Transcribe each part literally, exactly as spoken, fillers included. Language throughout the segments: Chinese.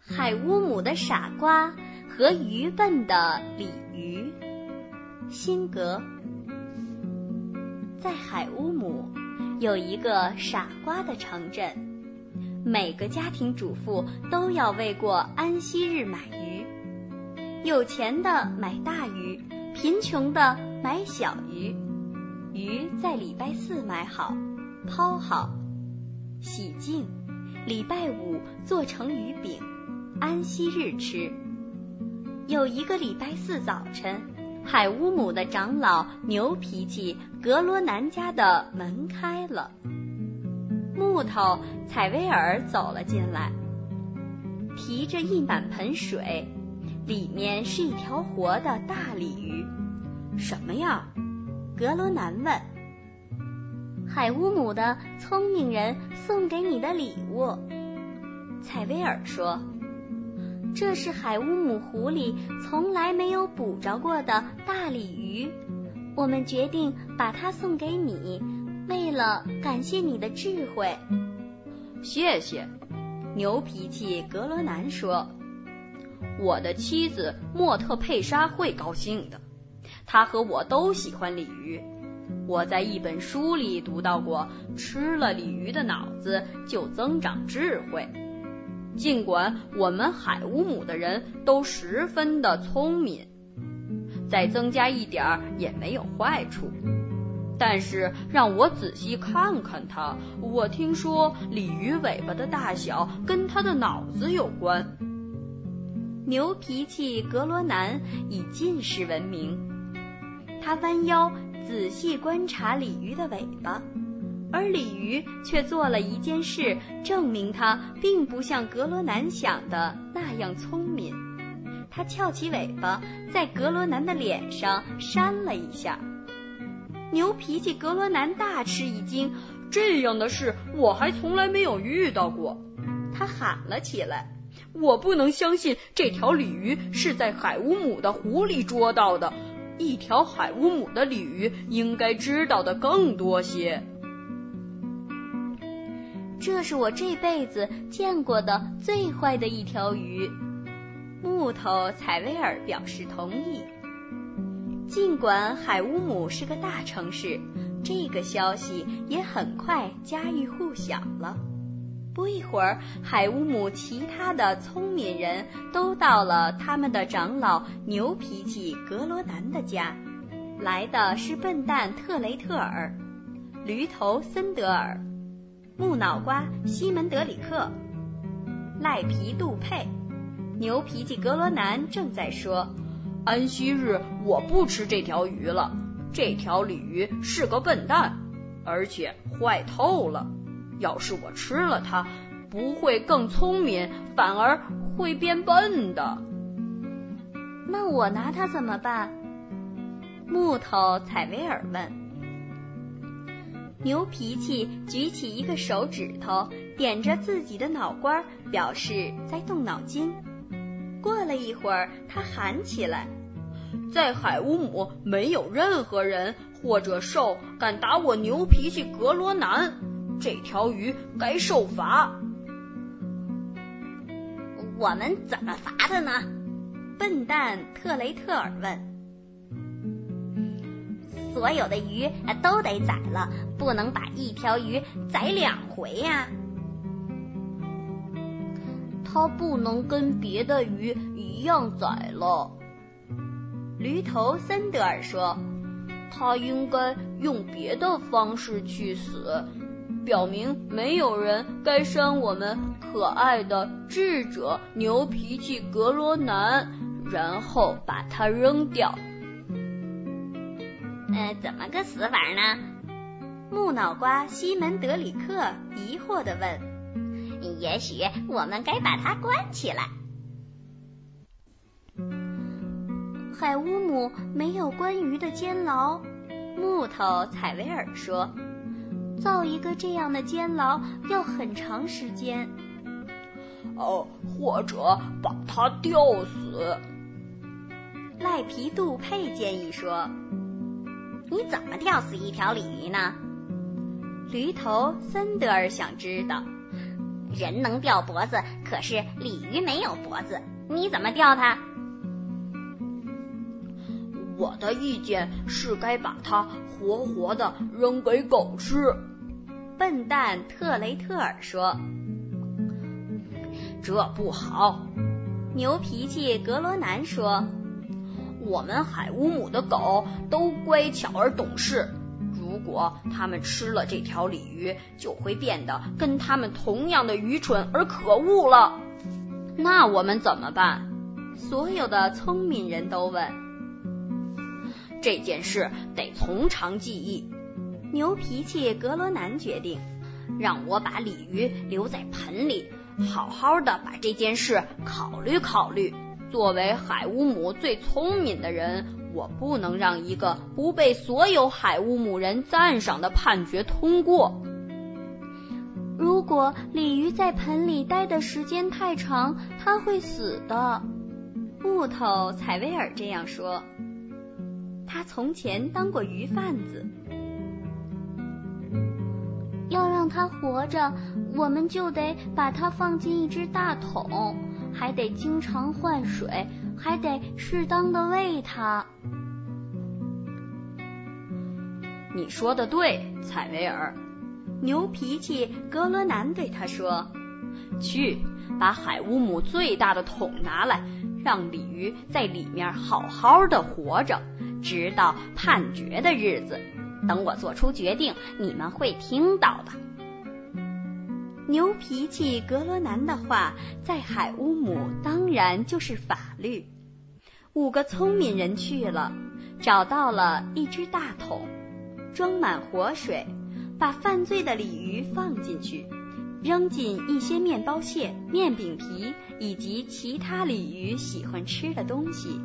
海乌姆的傻瓜和愚笨的鲤鱼。辛格。在海乌姆有一个傻瓜的城镇，每个家庭主妇都要为过安息日买鱼，有钱的买大鱼，贫穷的买小鱼。鱼在礼拜四买好，抛好，洗净，礼拜五做成鱼饼，安息日吃。有一个礼拜四早晨，海乌姆的长老牛脾气格罗南家的门开了，木头采薇尔走了进来，提着一满盆水，里面是一条活的大鲤鱼。什么呀？格罗南问。海乌姆的聪明人送给你的礼物。采薇尔说，这是海乌姆湖里从来没有捕着过的大鲤鱼，我们决定把它送给你，为了感谢你的智慧。 谢谢，牛脾气格罗南说，我的妻子莫特佩莎会高兴的，她和我都喜欢鲤鱼。我在一本书里读到过，吃了鲤鱼的脑子就增长智慧。尽管我们海乌姆的人都十分的聪明，再增加一点也没有坏处。但是让我仔细看看它，我听说鲤鱼尾巴的大小跟它的脑子有关。 牛脾气格罗南以近视闻名，他弯腰仔细观察鲤鱼的尾巴，而鲤鱼却做了一件事，证明它并不像格罗南想的那样聪明。它翘起尾巴，在格罗南的脸上扇了一下。牛脾气格罗南大吃一惊， 这样的事我还从来没有遇到过。 他喊了起来， 我不能相信这条鲤鱼是在海乌姆的湖里捉到的，一条海乌姆的鲤鱼应该知道的更多些。 这是我这辈子见过的最坏的一条鱼。木头采薇尔表示同意。尽管海乌姆是个大城市，这个消息也很快家喻户晓了。不一会儿，海乌姆其他的聪明人都到了他们的长老牛脾气格罗南的家，来的是笨蛋特雷特尔、驴头森德尔、木脑瓜西门德里克、赖皮杜佩。牛脾气格罗南正在说， 安息日我不吃这条鱼了，这条鲤鱼是个笨蛋，而且坏透了。要是我吃了它，不会更聪明，反而会变笨的。 那我拿它怎么办？木头采薇尔问。牛脾气举起一个手指头，点着自己的脑瓜，表示在动脑筋。过了一会儿，他喊起来， 在海乌姆没有任何人或者兽敢打我牛脾气格罗南，这条鱼该受罚。 我们怎么罚它呢？笨蛋特雷特尔问。所有的鱼都得宰了，不能把一条鱼宰两回呀。它不能跟别的鱼一样宰了。驴头森德尔说，它应该用别的方式去死，表明没有人该伤我们可爱的智者牛脾气格罗南，然后把它扔掉。呃，怎么个死法呢？木脑瓜西门德里克疑惑地问。也许我们该把它关起来。海乌姆没有关鱼的监牢，木头采薇尔说，造一个这样的监牢要很长时间。 哦，或者把它吊死。 赖皮杜佩建议说。你怎么吊死一条鲤鱼呢？驴头森德尔想知道。 人能掉脖子，可是鲤鱼没有脖子，你怎么钓它？ 我的意见是该把它活活的扔给狗吃。 笨蛋特雷特尔说。 这不好， 牛脾气格罗南说。 我们海乌姆的狗都乖巧而懂事，如果它们吃了这条鲤鱼，就会变得跟它们同样的愚蠢而可恶了。那我们怎么办？ 所有的聪明人都问。 这件事得从长计议。 牛脾气格罗南决定， 让我把鲤鱼留在盆里，好好的把这件事考虑考虑。作为海乌姆最聪明的人，我不能让一个不被所有海乌姆人赞赏的判决通过。 如果鲤鱼在盆里待的时间太长，它会死的。木头采薇尔这样说。他从前当过鱼贩子。要让它活着，我们就得把它放进一只大桶，还得经常换水，还得适当的喂它。 你说的对，采薇尔。 牛脾气格罗南对他说。 去，把海乌姆最大的桶拿来，让鲤鱼在里面好好的活着，直到判决的日子。等我做出决定，你们会听到的。 牛脾气格罗南的话在海乌姆当然就是法律。五个聪明人去了，找到了一只大桶，装满活水，把犯罪的鲤鱼放进去，扔进一些面包屑、面饼皮以及其他鲤鱼喜欢吃的东西。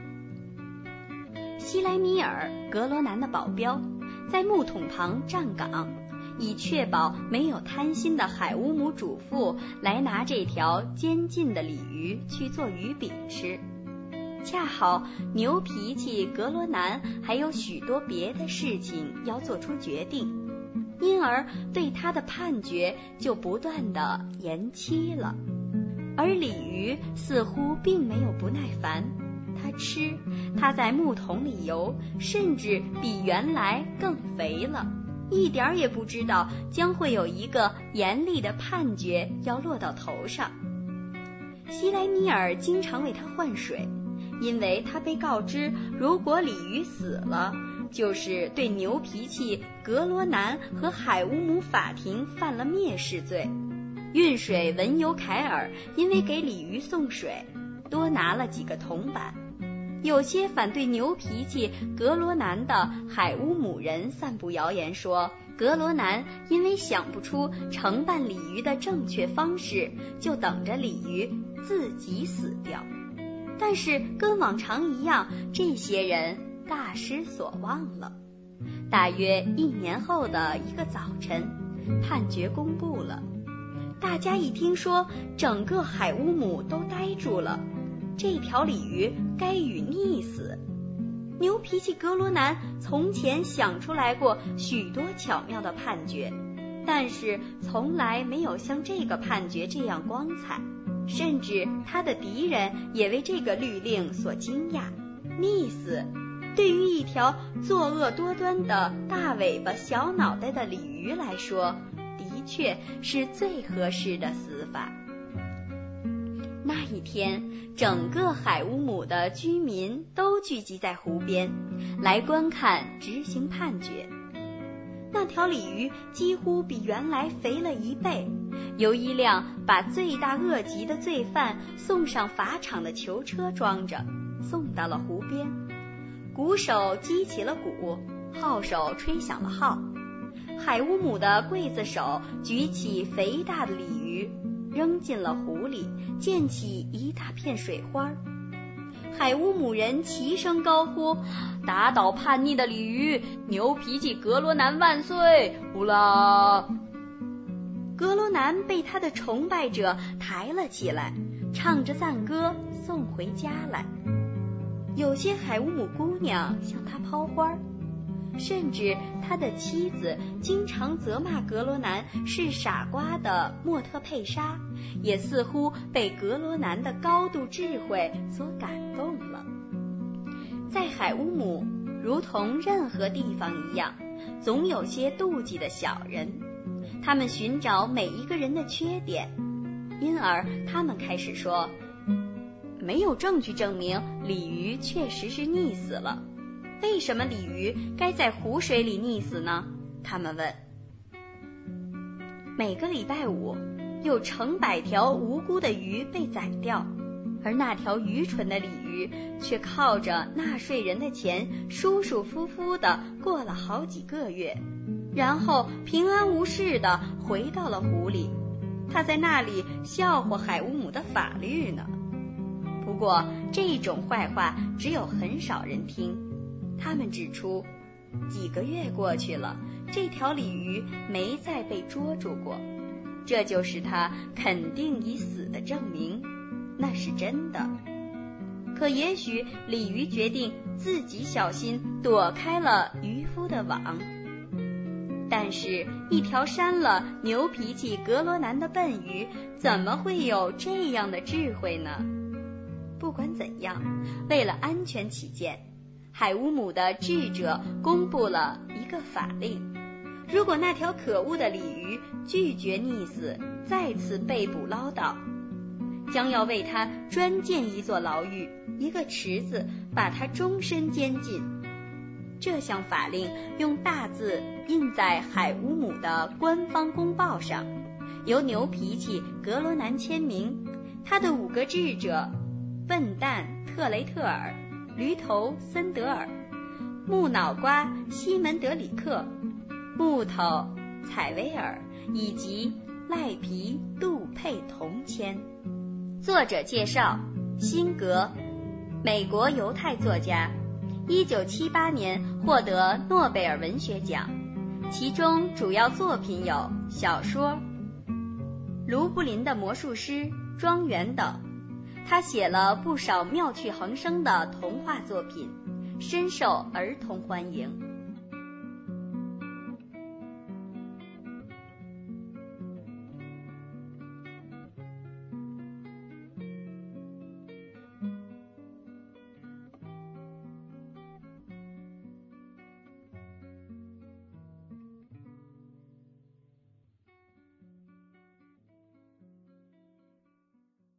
西莱米尔，格罗南的保镖，在木桶旁站岗，以确保没有贪心的海乌姆主妇来拿这条监禁的鲤鱼去做鱼饼吃。恰好牛脾气格罗南还有许多别的事情要做出决定，因而对他的判决就不断的延期了。而鲤鱼似乎并没有不耐烦，它吃，它在木桶里游，甚至比原来更肥了，一点也不知道将会有一个严厉的判决要落到头上。西莱米尔经常为它换水，因为他被告知，如果鲤鱼死了，就是对牛脾气格罗南和海乌姆法庭犯了蔑视罪。运水文尤凯尔因为给鲤鱼送水，多拿了几个铜板。有些反对牛脾气格罗南的海乌姆人散布谣言说，格罗南因为想不出承办鲤鱼的正确方式，就等着鲤鱼自己死掉。但是跟往常一样，这些人大失所望了。大约一年后的一个早晨，判决公布了。大家一听说，整个海乌姆都呆住了。这条鲤鱼该予溺死。牛脾气格罗南从前想出来过许多巧妙的判决，但是从来没有像这个判决这样光彩。甚至他的敌人也为这个律令所惊讶。溺死对于一条作恶多端的大尾巴小脑袋的鲤鱼来说，的确是最合适的死法。那一天，整个海乌姆的居民都聚集在湖边，来观看执行判决。那条鲤鱼几乎比原来肥了一倍，由一辆把罪大恶极的罪犯送上法场的囚车装着，送到了湖边。鼓手击起了鼓，号手吹响了号。海乌姆的刽子手举起肥大的鲤鱼，扔进了湖里，溅起一大片水花。海乌姆人齐声高呼：打倒叛逆的鲤鱼，牛脾气格罗南万岁！呼啦！格罗南被他的崇拜者抬了起来，唱着赞歌送回家来。有些海乌姆姑娘向他抛花， 甚至他的妻子经常责骂格罗南是傻瓜的莫特佩莎，也似乎被格罗南的高度智慧所感动了。在海乌姆，如同任何地方一样，总有些妒忌的小人，他们寻找每一个人的缺点，因而他们开始说，没有证据证明鲤鱼确实是溺死了，为什么鲤鱼该在湖水里溺死呢？他们问。每个礼拜五，有成百条无辜的鱼被宰掉，而那条愚蠢的鲤鱼却靠着纳税人的钱舒舒服服地过了好几个月，然后平安无事地回到了湖里。他在那里笑话海乌姆的法律呢。不过这种坏话只有很少人听。他们指出，几个月过去了，这条鲤鱼没再被捉住过，这就是它肯定已死的证明，那是真的。可也许鲤鱼决定自己小心躲开了渔夫的网。但是一条删了牛脾气格罗南的笨鱼怎么会有这样的智慧呢？不管怎样，为了安全起见，海乌姆的智者公布了一个法令，如果那条可恶的鲤鱼拒绝溺死，再次被捕捞到，将要为他专建一座牢狱，一个池子，把他终身监禁。这项法令用大字印在海乌姆的官方公报上，由牛脾气格罗南签名，他的五个智者笨蛋特雷特尔、驴头森德尔、木脑瓜西门德里克、木头采薇尔以及赖皮杜佩同签。作者介绍：辛格，美国犹太作家，一九七八年获得诺贝尔文学奖，其中主要作品有小说《卢布林的魔术师》《庄园》等。他写了不少妙趣横生的童话作品，深受儿童欢迎。